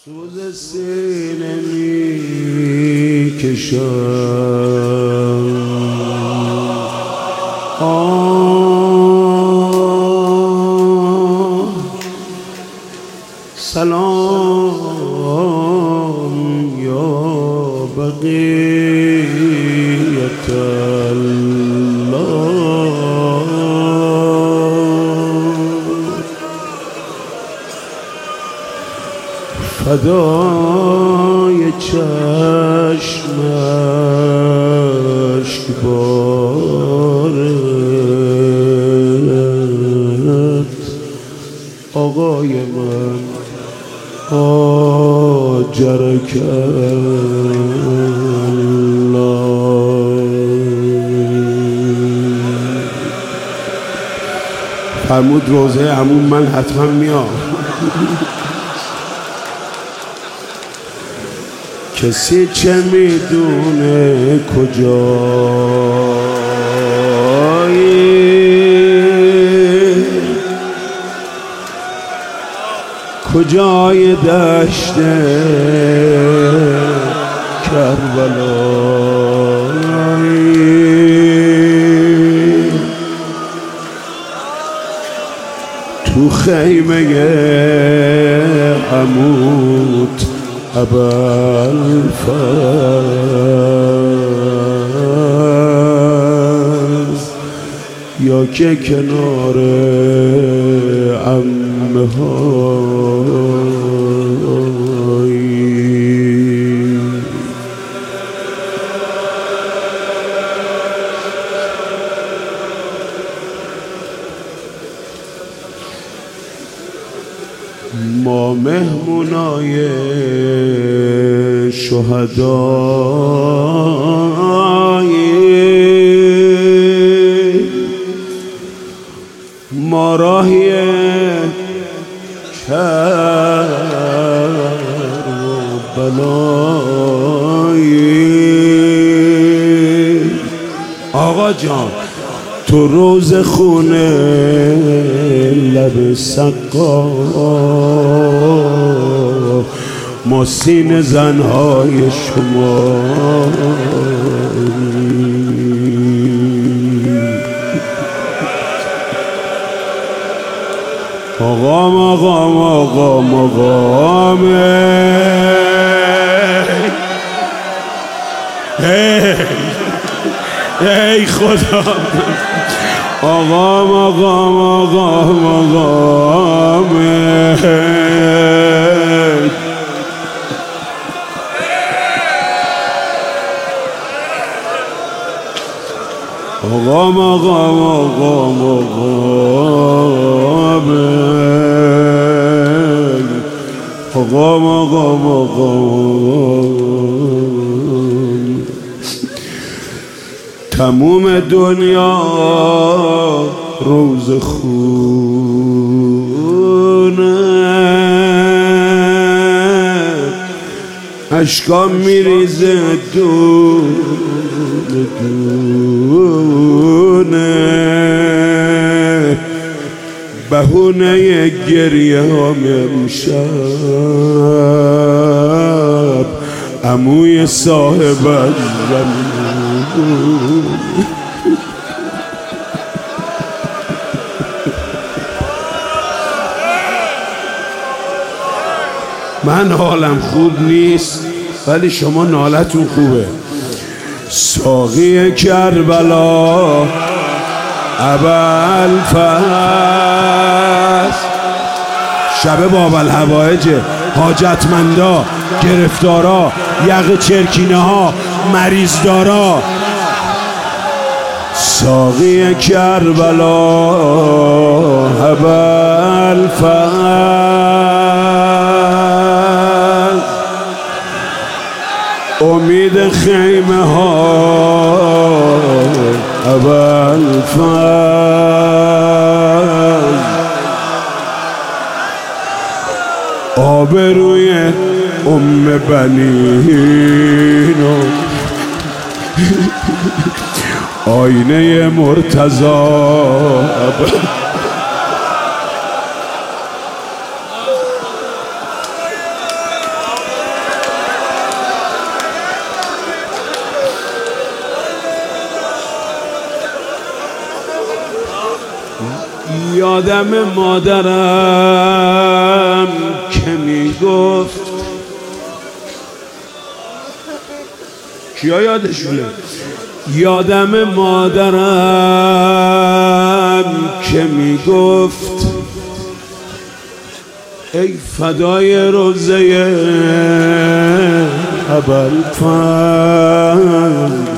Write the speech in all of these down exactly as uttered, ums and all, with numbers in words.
سوز سینه می کشم آه سلام یا بقیت الله فدای چشم اشکبارت آقای من آجرک الله. فرمود روزه عموم من حتما میام. کسی چه میدونه کجایی کجای دشت کربلایی تو خیمه عمود ابوالفضل یا که کنار عمه هایی ما مهمونای شهدایی ما راهی کربلایی. آقا جان تو روز خونه لب سقا ما سینه زنهای شما آقا مقام آقا مقام ای خدا آقا مقام آقا مقام آقا مقام آقا مقام آقا مقام آقا تموم دنیا روز خونه اشکام میریزه دونه دونه بهونه گریه هم امشب عموی صاحب زمین من حالم خوب نیست ولی شما نالتون خوبه. ساقی کربلا ابوالفضل شب باب الهوایج حاجتمندا گرفتارا یق چرکینه ها مریض دارا ساقی کربلا ابوالفضل امید خیمه ها ابوالفضل آبروی ام بنین آینه مرتضی یادم مادرم که میگفت، کیا یادشونه؟ یادم مادرم که میگفت ای فدای روزه ابوالفضل،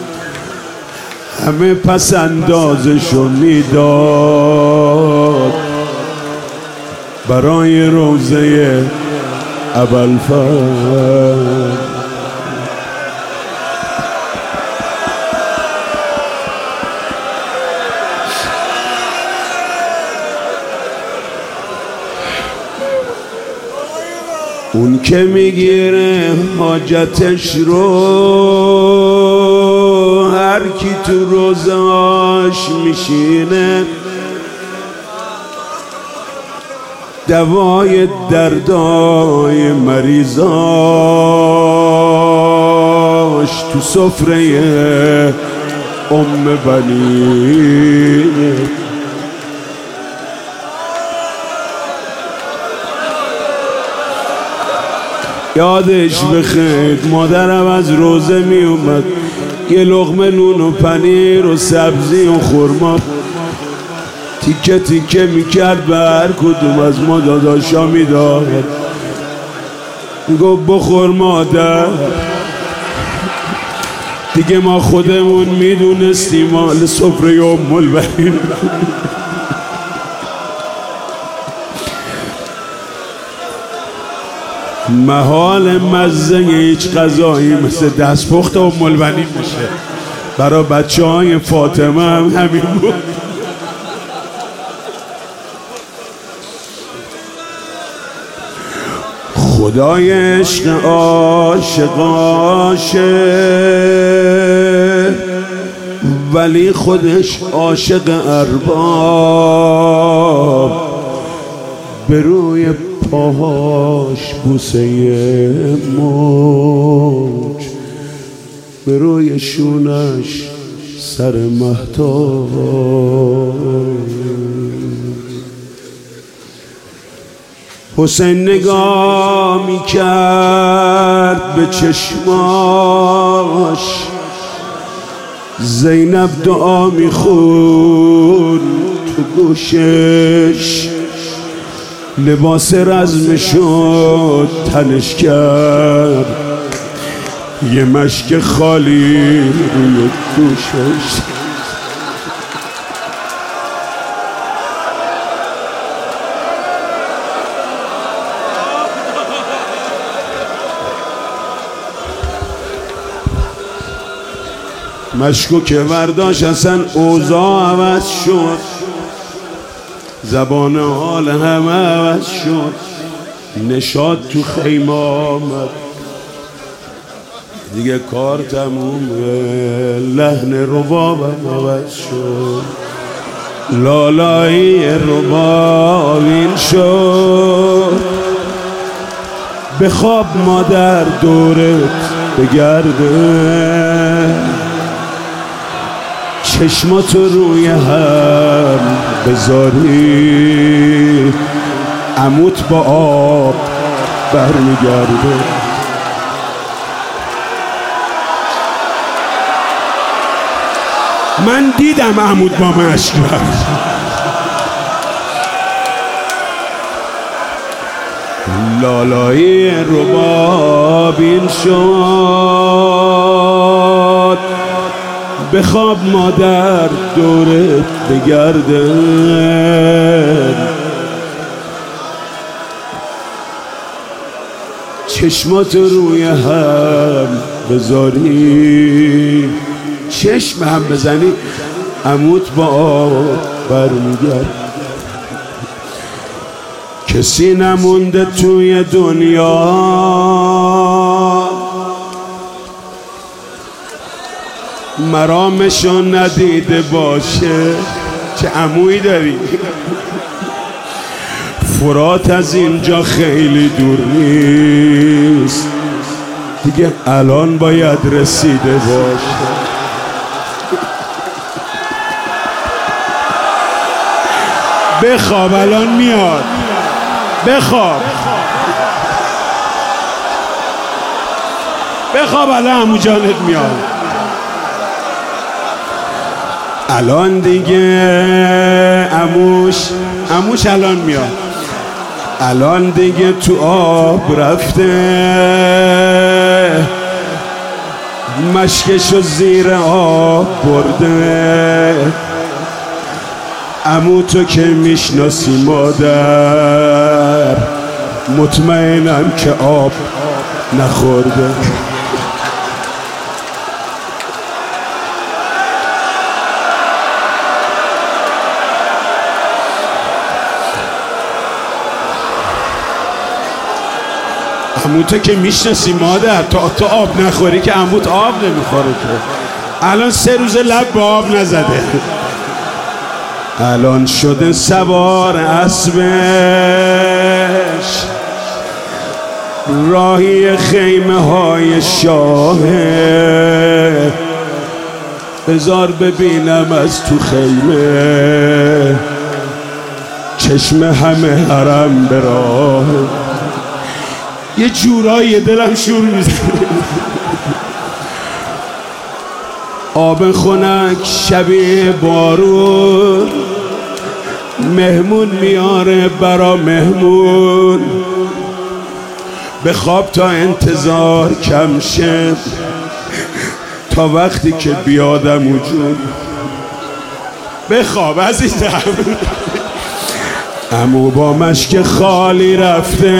همه پس اندازشو میداد برای روزه ابوالفضل. اون که میگیره حاجتش رو، هر کی تو روزاش میشینه دوای دردای مریضاش تو سفره ام بنی. یادش بخیر مادرم از روزه می اومد یه لقمه نون و پنیر و سبزی و خرما تیکه تیکه میکرد به هر کدوم از ما داداشا میداد. میگفت بخور مادر. دیگه ما خودمون میدونستیم مال سفره ام البنین. محال مزه هیچ غذایی مثل دستپخت ام البنین میشه. برای بچه های فاطمه هم همین بود. خدای عشق عاشق عاشق، ولی خودش عاشق ارباب. به روی پاهاش بوسه موج، به روی شونش سر مهتاب. حسین نگاه میکرد به چشماش، زینب دعا میخون تو گوشش، لباس رزم شد تنش کرد، یه مشک خالی روی دوشش. مشکو که ورداش اصلا اوضاع عوض شد، زبان حال همه عوض شد، نشاط تو خیمه آمد، دیگه کار تمومه، لحن ربابم عوض شد، لالایی ربابین شد. به خواب مادر دورت بگرده، چشماتو روی هم بذاری، عموت با آب برمیگرده. من دیدم عموت با مشک رفت. لالایی ربابین شد، به خواب مادر دورت بگرده، چشمات روی هم بذاری، چشم هم بزنی، عموت با آب برمیگرد. کسی نمونده توی دنیا مرامشو ندیده باشه. چه عمویی داری؟ فرات از اینجا خیلی دور نیست، دیگه الان باید رسیده باشه. بخواب الان میاد، بخواب بخواب الان عمو جانت میاد. الان دیگه عموش عموش الان میاد. الان دیگه تو آب رفته، مشکشو زیر آب برده. عمو تو که میشناسی مادر، مطمئنم که آب نخورده. عمو تو که میشناسی مادر، تا تو آب نخوری که عموت آب نمیخوره که. الان سه روز لب به آب نزده، الان شده سوار اسبش، راهی خیمه های شاهه. بذار ببینم از تو خیمه، چشم همه حرم به راه. یه جورایی دلم شور میزنه. آب خنک شبیه بارون، مهمون میاره برا مهمون. به خواب تا انتظار کم شه، تا وقتی که بیادم وجود. بخواب عزیزم. عمو با مشک خالی رفته،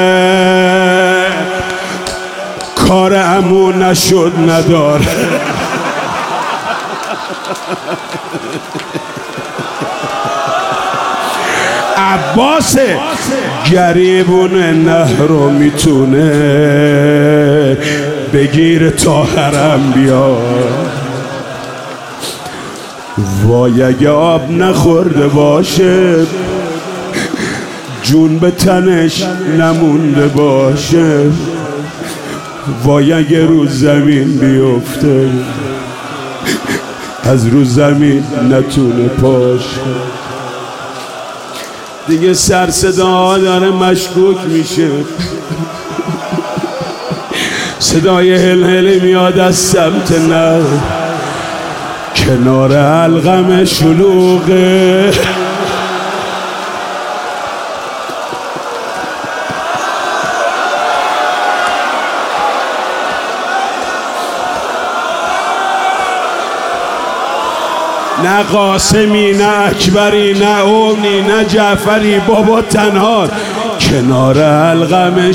کار عمو نشد نداره. عباس گریبون نهر رو میتونه بگیر تا حرم بیاد. وای اگه آب نخورده باشه، جون به تنش نمونده باشه. وای اگه رو زمین بیفته، از رو زمین نتونه پاش. دیگه سر صدا داره مشکوک میشه. صدای هل هلی میاد از سمت نه، کنار الغم شلوغه. نه قاسمی، نه اکبری، نه اونی، نه جعفری، بابا تنها کنار الغم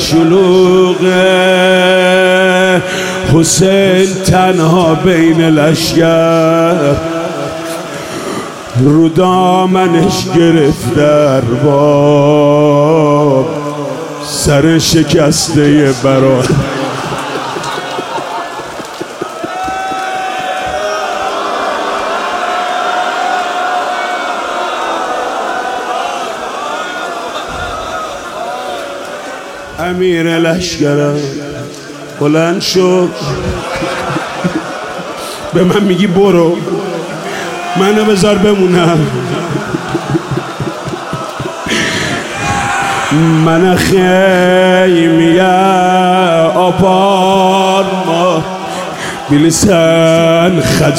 شلوغه. حسین تنها بین لشگر، رو دامنش گرفت در باب، سر شکسته برات. امیر لشکرم بلند شد، به من میگی برو، منو بذار بمونم. من خیمی آبان ما بلسان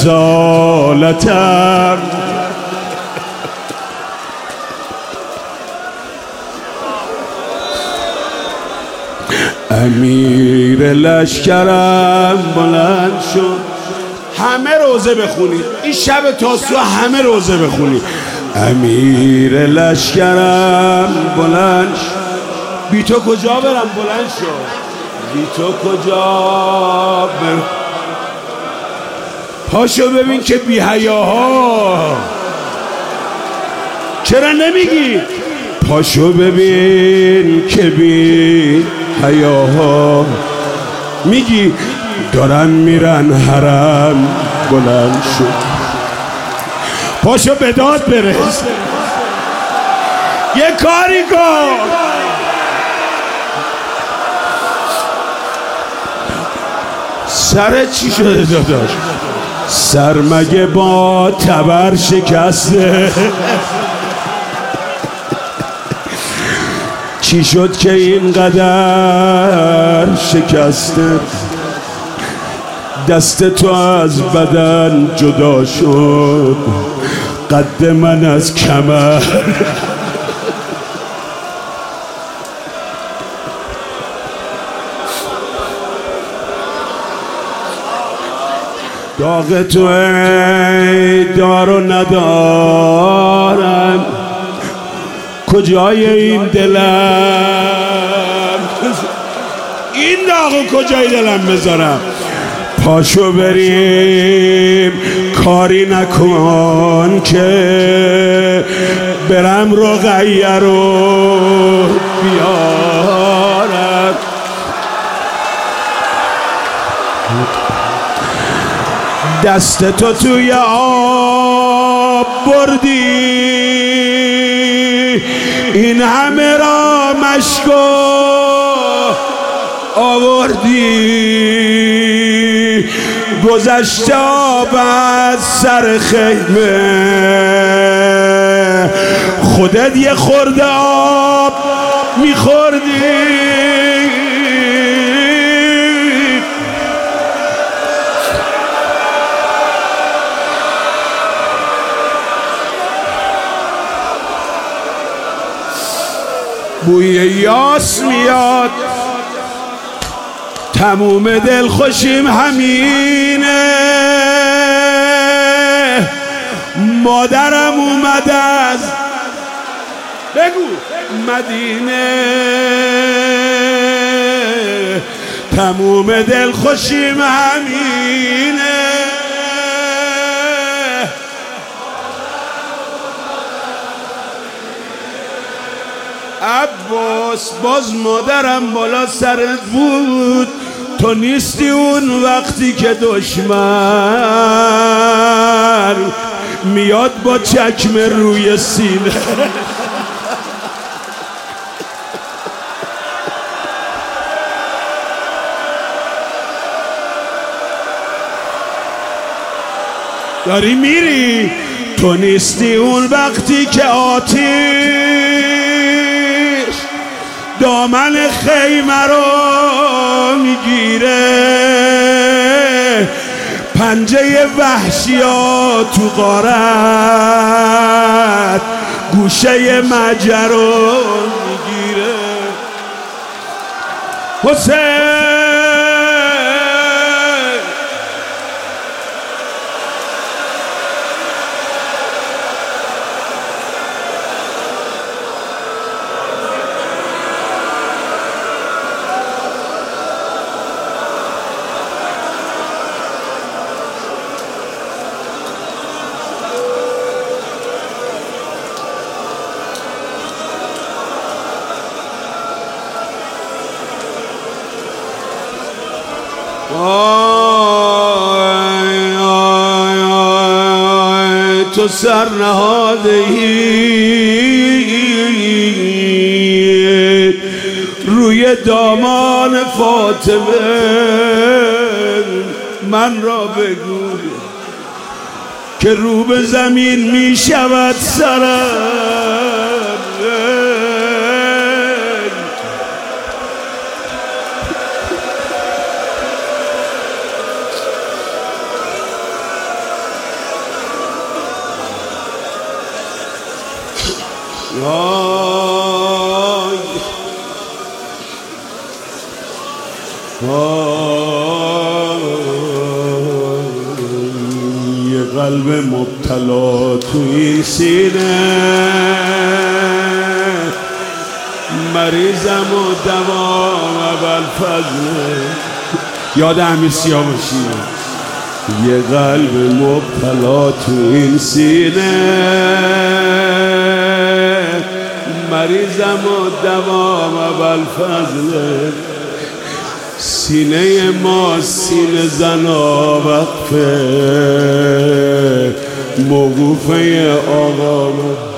خجالتم. امیر لشکرم بلند شد. همه روزه بخونید این شب تاسوعا، همه روزه بخونید. امیر لشکرم بلند شد. بی تو کجا برم؟ بلند شد. بی تو کجا برم؟ پاشو ببین که بی حیاها چرا نمیگی؟ پاشو ببین که بی حیاها میگی دارن میرن حرم. بلند شد. پاشو به داد برس، یه کاری کن. سرت چی شده داداش؟ سر مگه با تبر شکسته؟ چی شد که اینقدر شکسته دست تو از بدن جدا شد قد من از کمر داغ تو ای دار و ندارم کجای این دلم این داغو کجای دلم بذارم پاشو بریم کاری نکن که برم رقیه رو بیارم دست تو توی آب بردی این همه را مشکو آوردی گذشته آب از سر خیمه خودت یه خورده آب میخوردی بوی یاس میاد تموم دل خوشیم همینه مادرم اومد از بگو مدینه تموم دل خوشیم همینه عباس باز مادرم بالا سرت بود تو نیستی اون وقتی که دشمن میاد با چکمه روی سینه داری میری تو نیستی اون وقتی که آتیش دامن خیمه رو میگیره پنجه وحشیا تو غارت گوشه مجر رو میگیره حسین آی آی آی تو سر نهاده‌ای روی دامان فاطمه من را بگو که رو به زمین می شود سرم آی آی یه قلب مبتلا تو این سینه مریضم و دوام ابوالفضل یاد امیر سیاه باشی یه قلب مبتلا تو این سینه مریضم و دوام ابوالفضل سینه ما سینه زنا وقفه موقوفه آقا